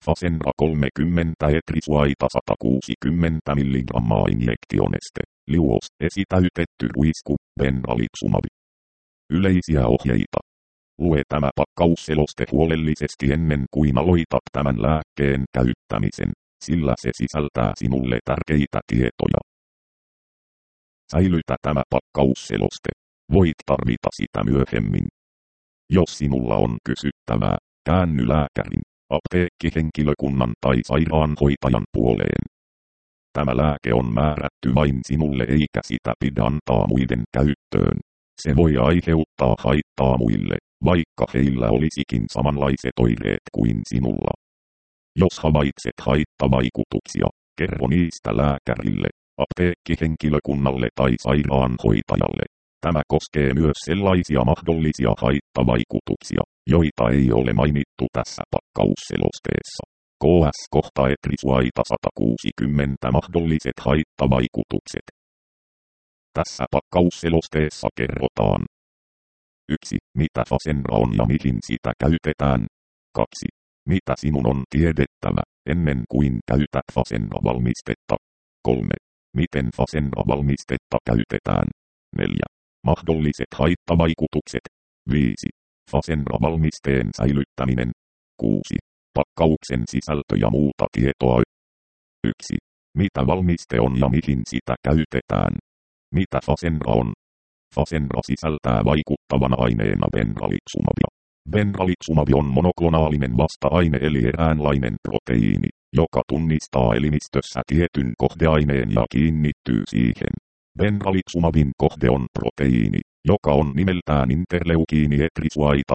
Fasenra 30 etrisuaita 160 milligrammaa injektioneste. Liuos esitäytetty ruisku, benralixumab. Yleisiä ohjeita. Lue tämä pakkausseloste huolellisesti ennen kuin aloitat tämän lääkkeen käyttämisen, sillä se sisältää sinulle tärkeitä tietoja. Säilytä tämä pakkausseloste. Voit tarvita sitä myöhemmin. Jos sinulla on kysyttävää, käänny lääkärin, apteekkihenkilökunnan tai sairaanhoitajan puoleen. Tämä lääke on määrätty vain sinulle eikä sitä pidä antaa muiden käyttöön. Se voi aiheuttaa haittaa muille, vaikka heillä olisikin samanlaiset oireet kuin sinulla. Jos havaitset haittavaikutuksia, kerro niistä lääkärille, apteekkihenkilökunnalle tai sairaanhoitajalle. Tämä koskee myös sellaisia mahdollisia haittavaikutuksia, joita ei ole mainittu tässä pakkausselosteessa. KS kohta etrisuaita 160 mahdolliset haittavaikutukset. Tässä pakkausselosteessa kerrotaan. 1. Mitä Fasenra on ja mihin sitä käytetään. 2. Mitä sinun on tiedettävä, ennen kuin käytät Fasenra-valmistetta. 3. Miten Fasenra-valmistetta käytetään. 4. Mahdolliset haittavaikutukset. 5. Fasenra-valmisteen säilyttäminen. 6. Pakkauksen sisältö ja muuta tietoa. 1. Mitä valmiste on ja mihin sitä käytetään. Mitä Fasenra on? Fasenra sisältää vaikuttavana aineena benralixumabia. Benralixumab on monoklonaalinen vasta-aine eli eräänlainen proteiini, joka tunnistaa elimistössä tietyn kohdeaineen ja kiinnittyy siihen. Benralixumabin kohde on proteiini, joka on nimeltään interleukiini etrisuaita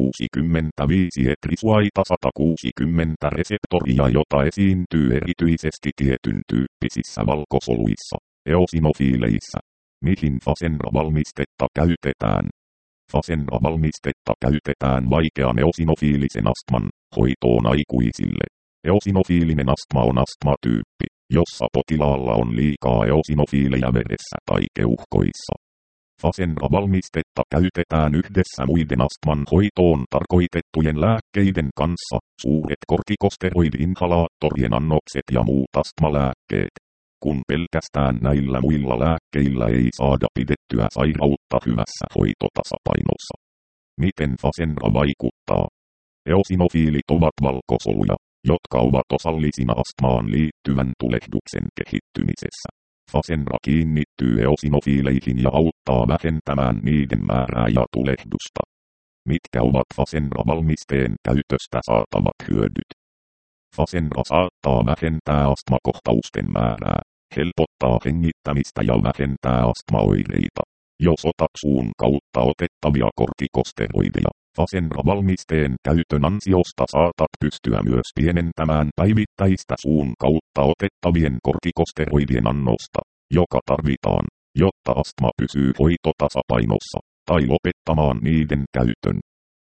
165 etrisuaita 160 reseptoria, jota esiintyy erityisesti tietyn tyyppisissä valkosoluissa, eosinofiileissä. Mihin Fasenra-valmistetta käytetään? Fasenra-valmistetta käytetään vaikean eosinofiilisen astman hoitoon aikuisille. Eosinofiilinen astma on astmatyyppi, jossa potilaalla on liikaa eosinofiileja veressä tai keuhkoissa. Fasenra-valmistetta käytetään yhdessä muiden astman hoitoon tarkoitettujen lääkkeiden kanssa, suuret kortikosteroidi-inhalaattorien annokset ja muut astmalääkkeet. Kun pelkästään näillä muilla lääkkeillä ei saada pidettyä sairautta hyvässä hoitotasapainossa. Miten Fasenra vaikuttaa? Eosinofiilit ovat valkosoluja, jotka ovat osallisina astmaan liittyvän tulehduksen kehittymisessä. Fasenra kiinnittyy eosinofiileihin ja auttaa vähentämään niiden määrää ja tulehdusta. Mitkä ovat Fasenra-valmisteen käytöstä saatavat hyödyt? Fasenra saattaa vähentää astmakohtausten määrää, helpottaa hengittämistä ja vähentää astmaoireita. Jos otat suun kautta otettavia kortikosteroideja, Fasenra-valmisteen käytön ansiosta saatat pystyä myös pienentämään päivittäistä suun kautta otettavien kortikosteroidien annosta, joka tarvitaan, jotta astma pysyy hoitotasapainossa, tai lopettamaan niiden käytön.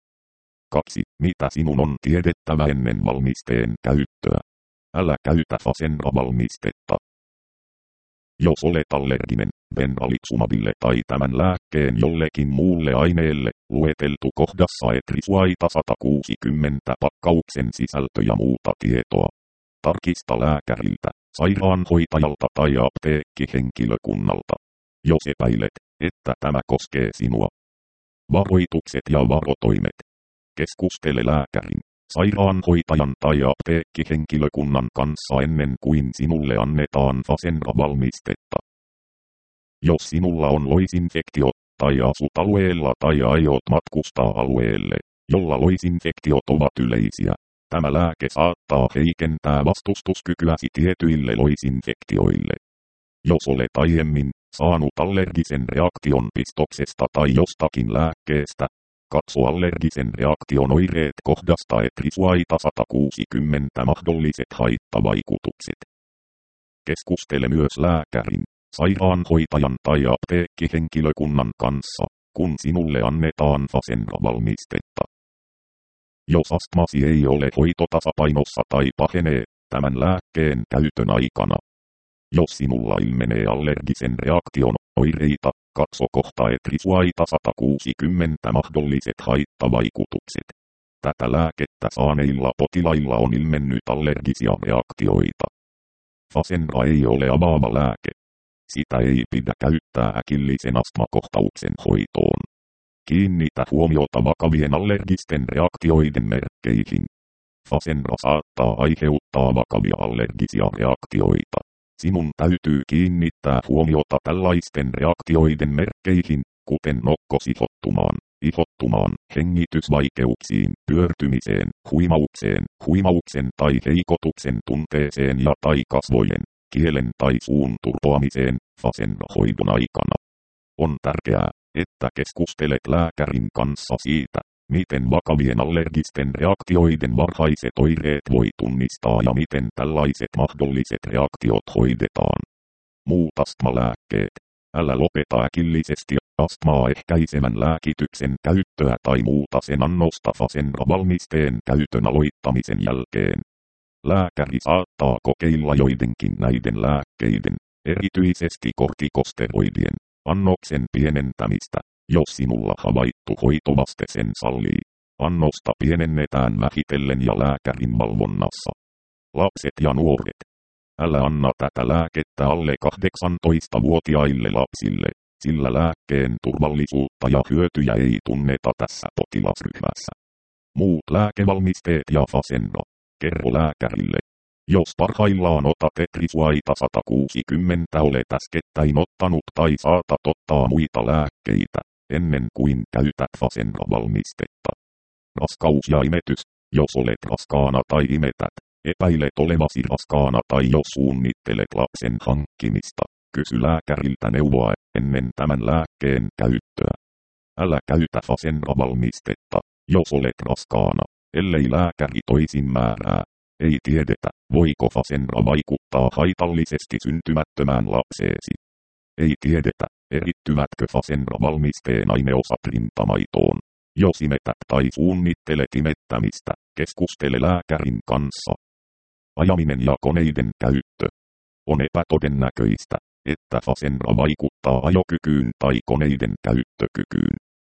2. Mitä sinun on tiedettävä ennen valmisteen käyttöä? Älä käytä Fasenra-valmistetta. Jos olet allerginen benralixumabille tai tämän lääkkeen jollekin muulle aineelle, lueteltu kohdassa etrisuaita 160 pakkauksen sisältö ja muuta tietoa. Tarkista lääkäriltä, sairaanhoitajalta tai apteekkihenkilökunnalta, jos epäilet, että tämä koskee sinua. Varoitukset ja varotoimet. Keskustele lääkärin, sairaanhoitajan tai apteekkihenkilökunnan kanssa ennen kuin sinulle annetaan Fasenra-valmistetta. Jos sinulla on loisinfektio, tai asut alueella tai aiot matkustaa alueelle, jolla loisinfektiot ovat yleisiä, tämä lääke saattaa heikentää vastustuskykyäsi tietyille loisinfektioille. Jos olet aiemmin saanut allergisen reaktion pistoksesta tai jostakin lääkkeestä, katso allergisen reaktion oireet kohdasta etrisuaita 160 mahdolliset haittavaikutukset. Keskustele myös lääkärin, sairaanhoitajan tai apteekkihenkilökunnan kanssa, kun sinulle annetaan Fasenra-valmistetta. Jos astmasi ei ole hoitotasapainossa tai pahenee tämän lääkkeen käytön aikana. Jos sinulla ilmenee allergisen reaktion oireita, katso kohta etrisuaita 160 mahdolliset haittavaikutukset. Tätä lääkettä saaneilla potilailla on ilmennyt allergisia reaktioita. Fasenra ei ole avaava lääke. Sitä ei pidä käyttää äkillisen astmakohtauksen hoitoon. Kiinnitä huomiota vakavien allergisten reaktioiden merkkeihin. Fasenra saattaa aiheuttaa vakavia allergisia reaktioita. Sinun täytyy kiinnittää huomiota tällaisten reaktioiden merkkeihin, kuten ihottumaan, hengitysvaikeuksiin, pyörtymiseen, huimauksen tai heikotuksen tunteeseen ja tai kasvojen, kielen tai suun turpoamiseen Fasenra-hoidon aikana. On tärkeää, että keskustelet lääkärin kanssa siitä, miten vakavien allergisten reaktioiden varhaiset oireet voi tunnistaa ja miten tällaiset mahdolliset reaktiot hoidetaan. Muut astmalääkkeet. Älä lopeta äkillisesti astmaa ehkäisevän lääkityksen käyttöä tai muuta sen annosta Fasenra-valmisteen käytön aloittamisen jälkeen. Lääkäri saattaa kokeilla joidenkin näiden lääkkeiden, erityisesti kortikosteroidien, annoksen pienentämistä, jos sinulla havaittu hoitovaste sen sallii. Annosta pienennetään vähitellen ja lääkärin valvonnassa. Lapset ja nuoret. Älä anna tätä lääkettä alle 18-vuotiaille lapsille, sillä lääkkeen turvallisuutta ja hyötyjä ei tunneta tässä potilasryhmässä. Muut lääkevalmisteet ja Fasenra. Kerro lääkärille. Jos parhaillaan otat Etrisuaita 160 olet äskettäin ottanut tai saatat ottaa muita lääkkeitä, ennen kuin käytät Fasenra-valmistetta. Raskaus ja imetys. Jos olet raskaana tai imetät, epäilet olevasi raskaana tai jos suunnittelet lapsen hankkimista, kysy lääkäriltä neuvoa ennen tämän lääkkeen käyttöä. Älä käytä Fasenra-valmistetta, jos olet raskaana, ellei lääkäri toisin määrää. Ei tiedetä, voiko Fasenra vaikuttaa haitallisesti syntymättömään lapseesi. Ei tiedetä, erittyvätkö Fasenra-valmisteen aineosat rintamaitoon. Jos imetät tai suunnittelet imettämistä, keskustele lääkärin kanssa. Ajaminen ja koneiden käyttö. On epätodennäköistä, että Fasenra vaikuttaa ajokykyyn tai koneiden käyttökykyyn.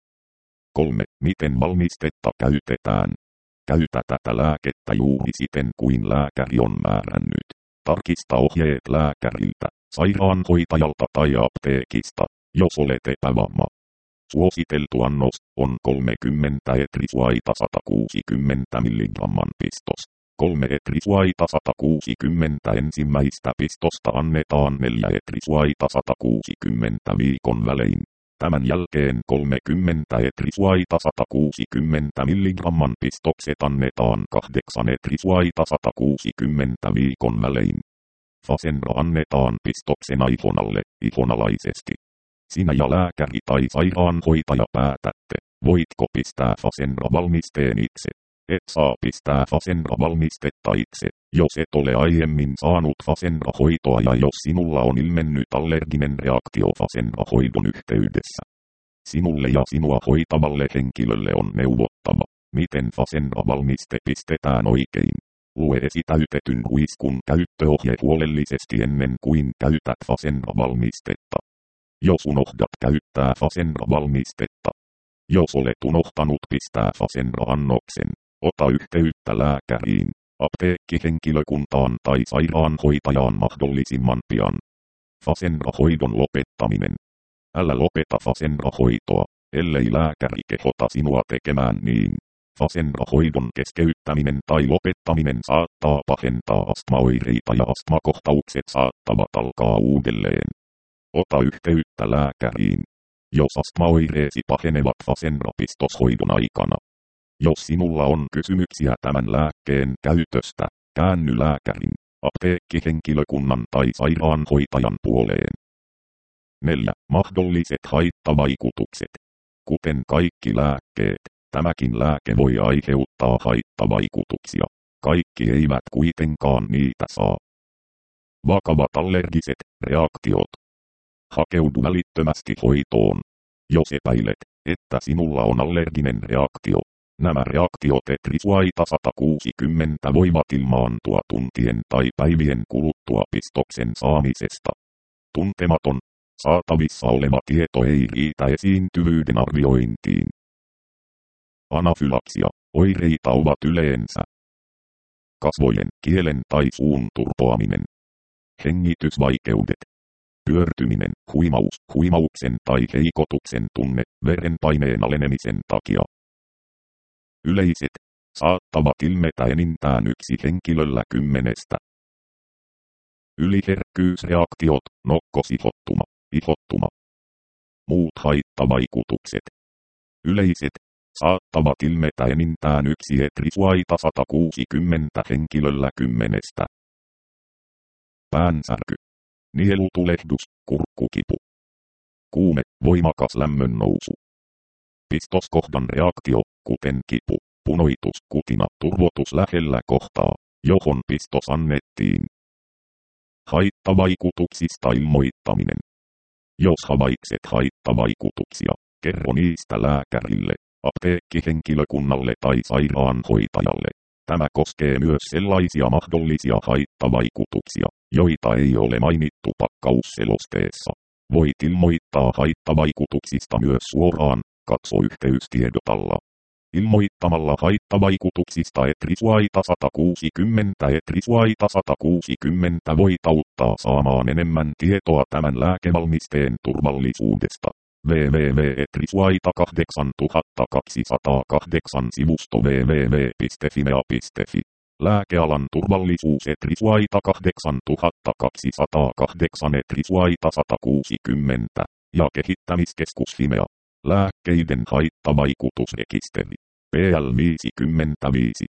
3. Miten valmistetta käytetään? Käytä tätä lääkettä juuri siten kuin lääkäri on määrännyt. Tarkista ohjeet lääkäriltä, sairaanhoitajalta tai apteekista, jos olet epävarma. Suositeltu annos on 30 Etrisuaita 160 mg pistos. 3 Etrisuaita 160 ensimmäistä pistosta annetaan 4 Etrisuaita 160 viikon välein. Tämän jälkeen 30 Etrisuaita 160 mg pistokset annetaan 8 Etrisuaita 160 viikon välein. Fasenra annetaan pistoksena ihonalaisesti. Sinä ja lääkäri tai sairaanhoitaja päätätte, voitko pistää Fasenra-valmisteen itse. Et saa pistää Fasenra-valmistetta itse, jos et ole aiemmin saanut Fasenra-hoitoa ja jos sinulla on ilmennyt allerginen reaktio Fasenra-hoidon yhteydessä. Sinulle ja sinua hoitavalle henkilölle on neuvottava, miten Fasenra-valmiste pistetään oikein. Lue esitäytetyn huiskun käyttöohje huolellisesti ennen kuin käytät Fasenra-valmistetta. Jos unohdat käyttää Fasenra-valmistetta. Jos olet unohtanut pistää Fasenra-annoksen, ota yhteyttä lääkäriin, apteekkihenkilökuntaan tai sairaanhoitajaan mahdollisimman pian. Fasenra-hoidon lopettaminen. Älä lopeta Fasenra-hoitoa, ellei lääkäri kehota sinua tekemään niin. Fasenra-hoidon keskeyttäminen tai lopettaminen saattaa pahentaa astmaoireita ja astmakohtaukset saattavat alkaa uudelleen. Ota yhteyttä lääkäriin, jos astmaoireesi pahenevat Fasenra-pistoshoidon aikana. Jos sinulla on kysymyksiä tämän lääkkeen käytöstä, käänny lääkärin, apteekkihenkilökunnan tai sairaanhoitajan puoleen. 4. Mahdolliset haittavaikutukset. Kuten kaikki lääkkeet, tämäkin lääke voi aiheuttaa haittavaikutuksia. Kaikki eivät kuitenkaan niitä saa. Vakavat allergiset reaktiot. Hakeudu välittömästi hoitoon. Jos epäilet, että sinulla on allerginen reaktio, nämä reaktiot Etrisuaita 160 voivat ilmaantua tuntien tai päivien kuluttua pistoksen saamisesta. Tuntematon, saatavissa oleva tieto ei riitä esiintyvyyden arviointiin. Anafylaksia. Oireita ovat yleensä kasvojen, kielen tai suun turpoaminen, hengitysvaikeudet, pyörtyminen, huimaus, huimauksen tai heikotuksen tunne verenpaineen alenemisen takia. Yleiset saattavat ilmetä enintään yksi henkilöllä 10. Yliherkkyysreaktiot, nokkosihottuma, ihottuma. Muut haittavaikutukset. Yleiset saattavat ilmetä enintään yksi etrisuaita 160 henkilöllä 10. Päänsärky, nielutulehdus, kurkkukipu, kuume, voimakas lämmönnousu, pistoskohdan reaktio, kuten kipu, punoitus, kutina, turvotus lähellä kohtaa, johon pistos annettiin. Haittavaikutuksista ilmoittaminen. Jos havaitset haittavaikutuksia, kerro niistä lääkärille, apteekkihenkilökunnalle tai sairaanhoitajalle. Tämä koskee myös sellaisia mahdollisia haittavaikutuksia, joita ei ole mainittu pakkausselosteessa. Voit ilmoittaa haittavaikutuksista myös suoraan, katso yhteystiedot alla. Ilmoittamalla haittavaikutuksista etrisuaita 160 etrisuaita 160 voit auttaa saamaan enemmän tietoa tämän lääkevalmisteen turvallisuudesta. www.etrisuaita8208 sivusto www.fimea.fi. Lääkealan turvallisuus etrisuaita 8208 etrisuaita 160 ja kehittämiskeskus Fimea. Lääkkeiden haittavaikutusrekisteri. PL 55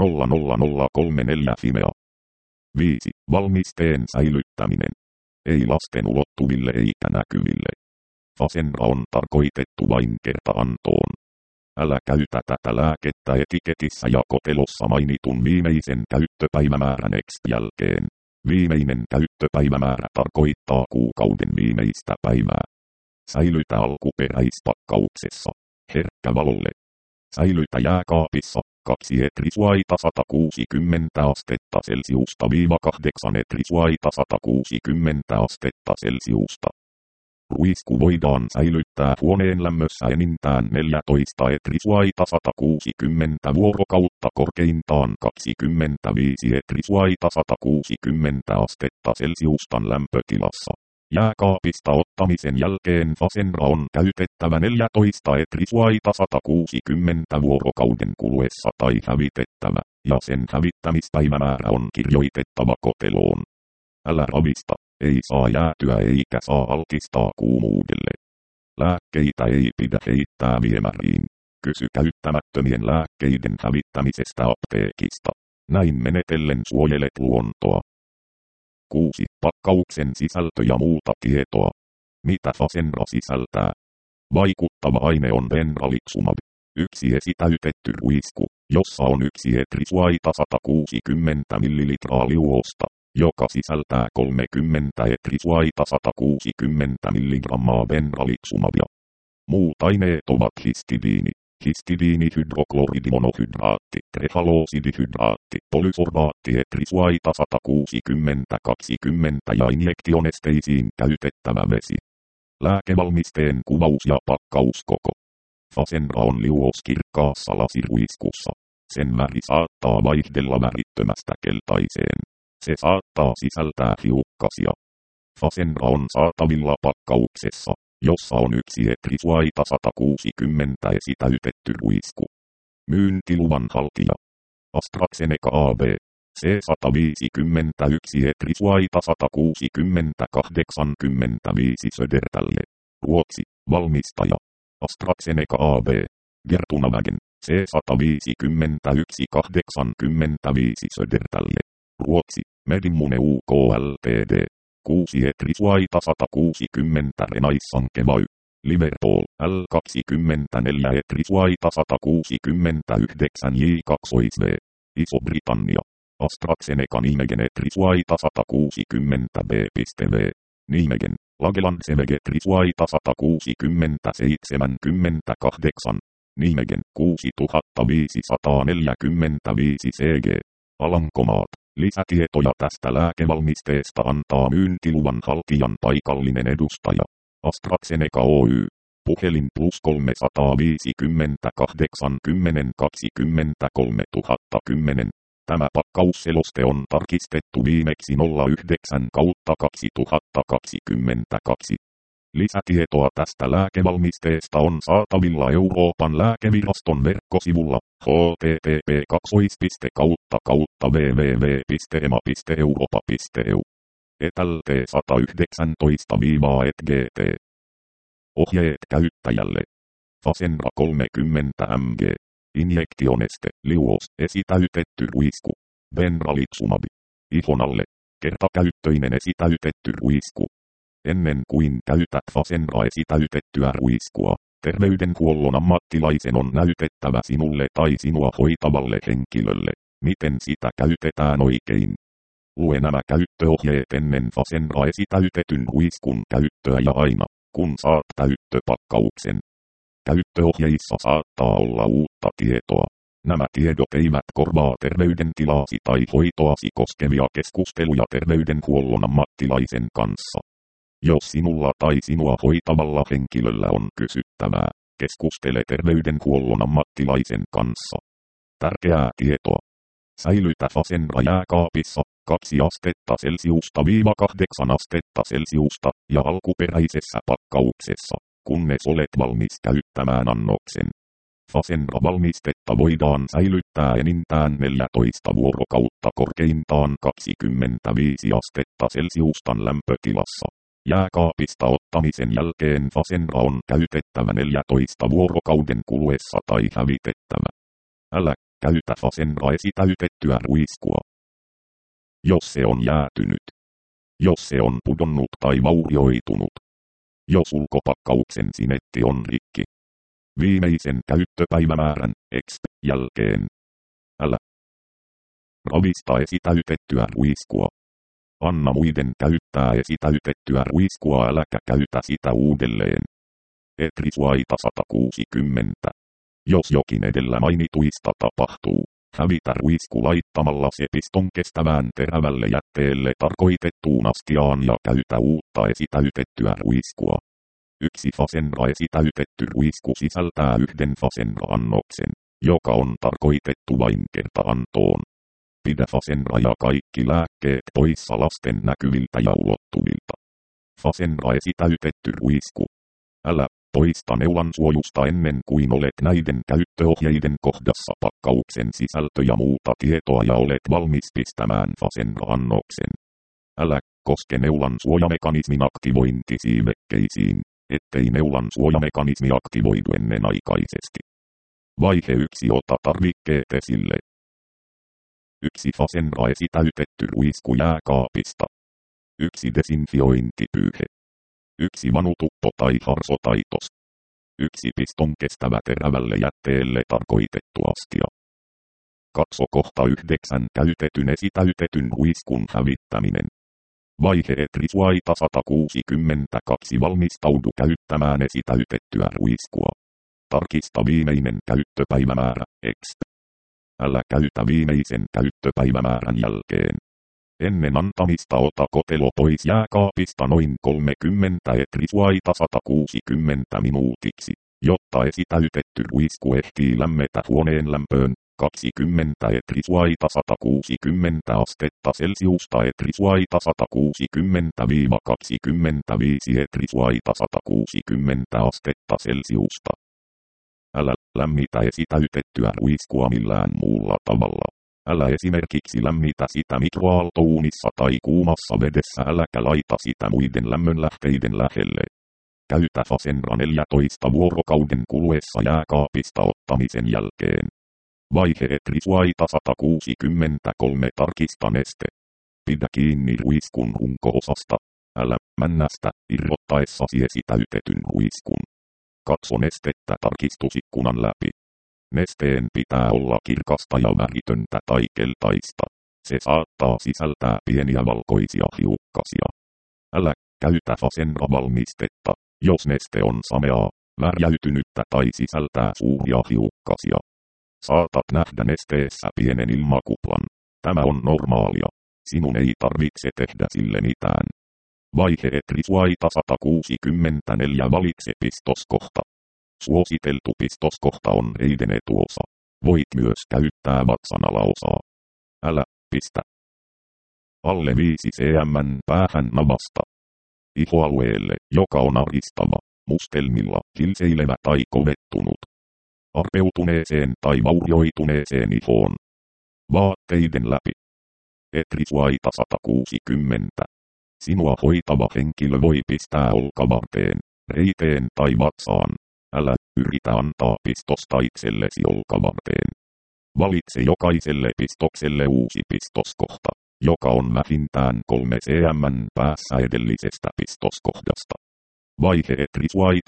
00034 Fimea. 5. Valmisteen säilyttäminen. Ei lasten ulottuville eikä näkyville. Fasenra on tarkoitettu vain kertaantoon. Älä käytä tätä lääkettä etiketissä ja kotelossa mainitun viimeisen käyttöpäivämäärän jälkeen. Viimeinen käyttöpäivämäärä tarkoittaa kuukauden viimeistä päivää. Säilytä alkuperäispakkauksessa. Herkkä valolle. Säilytä jääkaapissa 2 etrisuaita 160 astetta Celsiusta - 8 etrisuaita 160 astetta Celsiusta. Ruisku voidaan säilyttää huoneen lämmössä enintään 14 etrisuaita 160 vuorokautta korkeintaan 25 etrisuaita 160 astetta Celsiustan lämpötilassa. Jääkaapista ottamisen jälkeen Fasenra on käytettävä 14 etrisuaita 160 vuorokauden kuluessa tai hävitettävä, ja sen hävittämispäivämäärä on kirjoitettava koteloon. Älä ravista, ei saa jäätyä eikä saa altistaa kuumuudelle. Lääkkeitä ei pidä heittää viemäriin. Kysy käyttämättömien lääkkeiden hävittämisestä apteekista. Näin menetellen suojelet luontoa. 6. Pakkauksen sisältö ja muuta tietoa. Mitä Fasenra sisältää? Vaikuttava aine on benralixumab. Yksi esitäytetty ruisku, jossa on 1 etrisuaita 160 ml liuosta, joka sisältää 30 etrisuaita 160 mg benralixumabia. Muut aineet ovat histidiini, histidiinihydrokloridimononhydraatti, trefaloosidihydraatti, polysorbaatti etrisuaita 160-20 ja injektionesteisiin käytettävä vesi. Lääkevalmisteen kuvaus ja pakkauskoko. Fasenra on liuos kirkkaassa lasiruiskussa. Sen väri saattaa vaihdella värittömästä keltaiseen. Se saattaa sisältää hiukkasia. Fasenra on saatavilla pakkauksessa, jossa on 1 etrisuaita 160 esitäytetty ruisku. Myyntiluvan haltija. AstraZeneca AB. C151 etrisuaita 160 85 Södertälje. Ruotsi. Valmistaja. AstraZeneca AB. Gertunavagen. C151 85 Södertälje. Ruotsi. Medimmune UK Ltd. 6 etrisuaita 160 Renaissan Kevay. Liverpool L24 etrisuaita 169 J2V. Iso-Britannia. AstraZeneca Nimegen etrisuaita 160 B.V. Nimegen. Lagelan Seveg etrisuaita 160-78. Nimegen 6545 CG. Alankomaat. Lisätietoja tästä lääkevalmisteesta antaa myyntiluvan haltijan paikallinen edustaja. AstraZeneca Oy. Puhelin +350 80 20 3010. Tämä pakkausseloste on tarkistettu viimeksi 09/2022. Lisätietoa tästä lääkevalmisteesta on saatavilla Euroopan lääkeviraston verkkosivulla http://www.ema.europa.eu. ETL T119-ETGT. Ohjeet käyttäjälle. Fasenra 30 mg. Injektioneste, liuos, esitäytetty ruisku. Benralizumab. Ihon alle. Kertakäyttöinen esitäytetty ruisku. Ennen kuin käytät Fasenra esitäytettyä ruiskua, terveydenhuollon ammattilaisen on näytettävä sinulle tai sinua hoitavalle henkilölle, miten sitä käytetään oikein. Lue nämä käyttöohjeet ennen Fasenra esitäytetyn ruiskun käyttöä ja aina, kun saat täyttöpakkauksen. Käyttöohjeissa saattaa olla uutta tietoa. Nämä tiedot eivät korvaa terveydentilaasi tai hoitoasi koskevia keskusteluja terveydenhuollon ammattilaisen kanssa. Jos sinulla tai sinua hoitavalla henkilöllä on kysyttävää, keskustele terveydenhuollon ammattilaisen kanssa. Tärkeää tietoa. Säilytä Fasenra jääkaapissa 2 astetta Celsiusta - 8 astetta Celsiusta ja alkuperäisessä pakkauksessa, kunnes olet valmis käyttämään annoksen. Fasenra-valmistetta voidaan säilyttää enintään 14 vuorokautta korkeintaan 25 astetta Celsiustan lämpötilassa. Jääkaapista ottamisen jälkeen Fasenra on käytettävä 14 vuorokauden kuluessa tai hävitettävä. Älä käytä Fasenra esitäytettyä ruiskua, jos se on jäätynyt. Jos se on pudonnut tai vaurioitunut. Jos ulkopakkauksen sinetti on rikki. Viimeisen käyttöpäivämäärän jälkeen. Älä ravista esitäytettyä ruiskua. Anna muiden käyttää esitäytettyä ruiskua, äläkä käytä sitä uudelleen. Etrisuaita 160. Jos jokin edellä mainituista tapahtuu, hävitä ruisku laittamalla se piston kestävään terävälle jätteelle tarkoitettuun astiaan ja käytä uutta esitäytettyä ruiskua. Yksi Fasenra esitäytetty ruisku sisältää 1 Fasenra-annoksen, joka on tarkoitettu vain kertaantoon. Pidä Fasenra ja kaikki lääkkeet poissa lasten näkyviltä ja ulottuvilta. Fasenra esitäytetty ruisku. Älä poista neulansuojusta ennen kuin olet näiden käyttöohjeiden kohdassa pakkauksen sisältö ja muuta tietoa ja olet valmis pistämään Fasenra-annoksen. Älä koske neulan suojamekanismin aktivointisiivekkeisiin, ettei neulan suojamekanismi aktivoidu ennenaikaisesti. Vaihe 1. Ota tarvikkeet esille. 1 Fasenra esitäytetty ruisku jääkaapista. 1 desinfiointipyyhe. 1 vanutuppo tai harsotaitos. 1 piston kestävä terävälle jätteelle tarkoitettu astia. Katso kohta 9 käytetyn esitäytetyn ruiskun hävittäminen. Vaihe Etrisuaita 162 valmistaudu käyttämään esitäytettyä ruiskua. Tarkista viimeinen käyttöpäivämäärä Älä käytä viimeisen käyttöpäivämäärän jälkeen. Ennen antamista ota kotelo pois jääkaapista noin 30 Etrisuaita 160 minuutiksi, jotta esitäytetty ruisku ehtii lämmetä huoneen lämpöön 20 Etrisuaita 160 astetta Celsiusta Etrisuaita 160-25 Etrisuaita 160 astetta Celsiusta. Älä lämmitä esitäytettyä ruiskua millään muulla tavalla. Älä esimerkiksi lämmitä sitä mikroaaltouunissa tai kuumassa vedessä, äläkä laita sitä muiden lämmönlähteiden lähelle. Käytä Fasenra 14 vuorokauden kuluessa jääkaapista ottamisen jälkeen. Vaihe Etrisuaita 163 tarkista neste. Pidä kiinni ruiskun runko-osasta. Älä männästä irrottaessasi esitäytetyn ruiskun. Katso nestettä tarkistusikkunan läpi. Nesteen pitää olla kirkasta ja väritöntä tai keltaista. Se saattaa sisältää pieniä valkoisia hiukkasia. Älä käytä Fasenra-valmistetta, jos neste on sameaa, värjäytynyttä tai sisältää suuria hiukkasia. Saatat nähdä nesteessä pienen ilmakuplan. Tämä on normaalia. Sinun ei tarvitse tehdä sille mitään. Vaihe Etrisuaita 164 valitse pistoskohta. Suositeltu pistoskohta on reiden etuosa. Voit myös käyttää vatsan alaosaa. Älä pistä alle 5 cm päähän navasta. Ihoalueelle, joka on aristava, mustelmilla, hilseilevä tai kovettunut. Arpeutuneeseen tai vaurioituneeseen ihoon. Vaatteiden läpi. Etrisuaita 160. Sinua hoitava henkilö voi pistää olkavarteen, reiteen tai vatsaan. Älä yritä antaa pistosta itsellesi olkavarteen. Valitse jokaiselle pistokselle uusi pistoskohta, joka on vähintään 3 cm päässä edellisestä pistoskohdasta. Vaihe Etrisuaita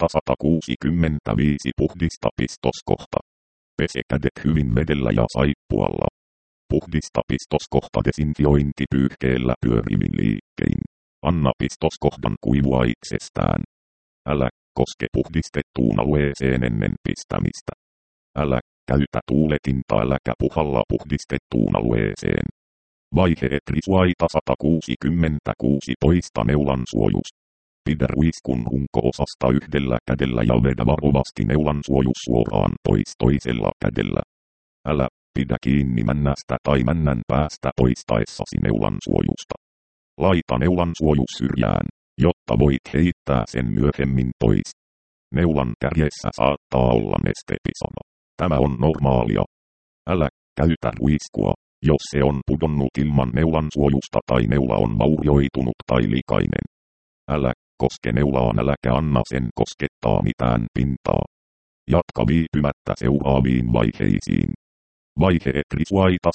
165 puhdista pistoskohta. Pese kädet hyvin vedellä ja saippualla. Puhdista pistoskohta desinfiointipyyhkeellä pyörivin liikkein. Anna pistoskohdan kuivua itsestään. Älä koske puhdistettuun alueeseen ennen pistämistä. Älä käytä tuuletinta äläkä puhalla puhdistettuun alueeseen. Vaihe Etrisuaita 166 poista neulan suojus. Pidä ruiskun runko-osasta yhdellä kädellä ja vedä varovasti neulan suojus suoraan pois toisella kädellä. Älä pidä kiinni männästä tai männän päästä poistaessasi neulan suojusta. Laita neulan suojus syrjään, jotta voit heittää sen myöhemmin pois. Neulan kärjessä saattaa olla nestepisara. Tämä on normaalia. Älä käytä ruiskua, jos se on pudonnut ilman neulan suojusta tai neula on vaurioitunut tai likainen. Älä koske neulaan äläkä anna sen koskettaa mitään pintaa. Jatka viipymättä seuraaviin vaiheisiin. Vaihe Etrisuaita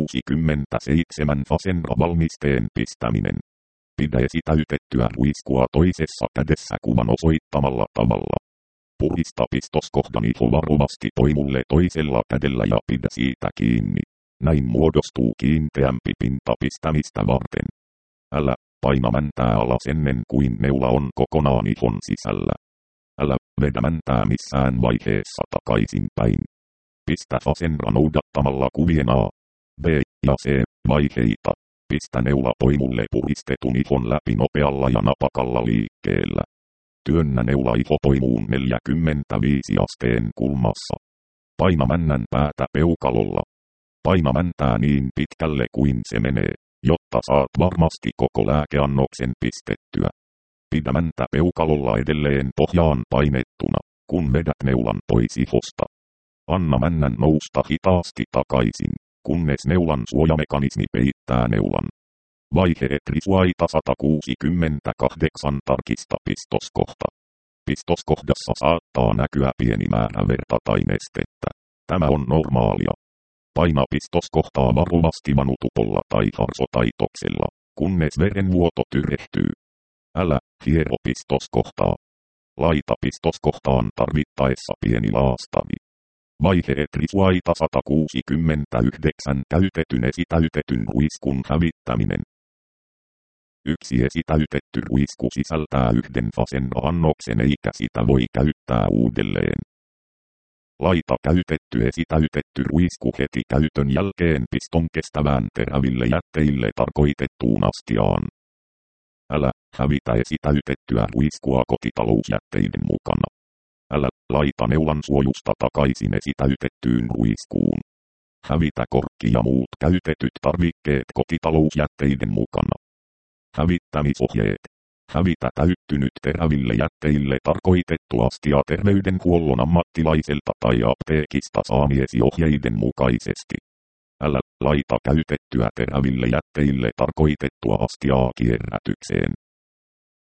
167 Fasenra-valmisteen pistäminen. Pidä esitäytettyä ruiskua toisessa kädessä kuvan osoittamalla tavalla. Purista pistoskohdan iho varovasti poimulle toisella kädellä ja pidä siitä kiinni. Näin muodostuu kiinteämpi pinta pistämistä varten. Älä paina mäntää alas ennen kuin neula on kokonaan ihon sisällä. Älä vedä mäntää missään vaiheessa takaisin päin. Pistä fasenra noudattamalla kuvien A, B ja C vaiheita. Pistä neula poimulle puristetun ihon läpi nopealla ja napakalla liikkeellä. Työnnä neula ihopoimuun 45 asteen kulmassa. Paina männän päätä peukalolla. Paina mäntää niin pitkälle kuin se menee, jotta saat varmasti koko lääkeannoksen pistettyä. Pidä mäntä peukalolla edelleen pohjaan painettuna, kun vedät neulan pois ihosta. Anna männän nousta hitaasti takaisin, kunnes neulan suojamekanismi peittää neulan. Vaihe Etrisuaita 168 tarkista pistoskohta. Pistoskohdassa saattaa näkyä pieni määrä verta tai nestettä. Tämä on normaalia. Paina pistoskohtaa varovasti vanutupolla tai harsotaitoksella, kunnes verenvuoto tyrehtyy. Älä hiero pistoskohtaa. Laita pistoskohtaan tarvittaessa pieni laastari. Vaihe Etrisuaita 169 käytetyn esitäytetyn ruiskun hävittäminen. Yksi esitäytetty ruisku sisältää yhden fasenra-annoksen eikä sitä voi käyttää uudelleen. Laita käytetty esitäytetty ruisku heti käytön jälkeen piston kestävään teräville jätteille tarkoitettuun astiaan. Älä hävitä esitäytettyä ruiskua kotitalousjätteiden mukana. Älä laita neulan suojusta takaisin esitäytettyyn ruiskuun. Hävitä korkki ja muut käytetyt tarvikkeet kotitalousjätteiden mukana. Hävittämisohjeet. Hävitä täyttynyt teräville jätteille tarkoitettu astia terveydenhuollon ammattilaiselta tai apteekista saamiesi ohjeiden mukaisesti. Älä laita käytettyä teräville jätteille tarkoitettua astiaa kierrätykseen.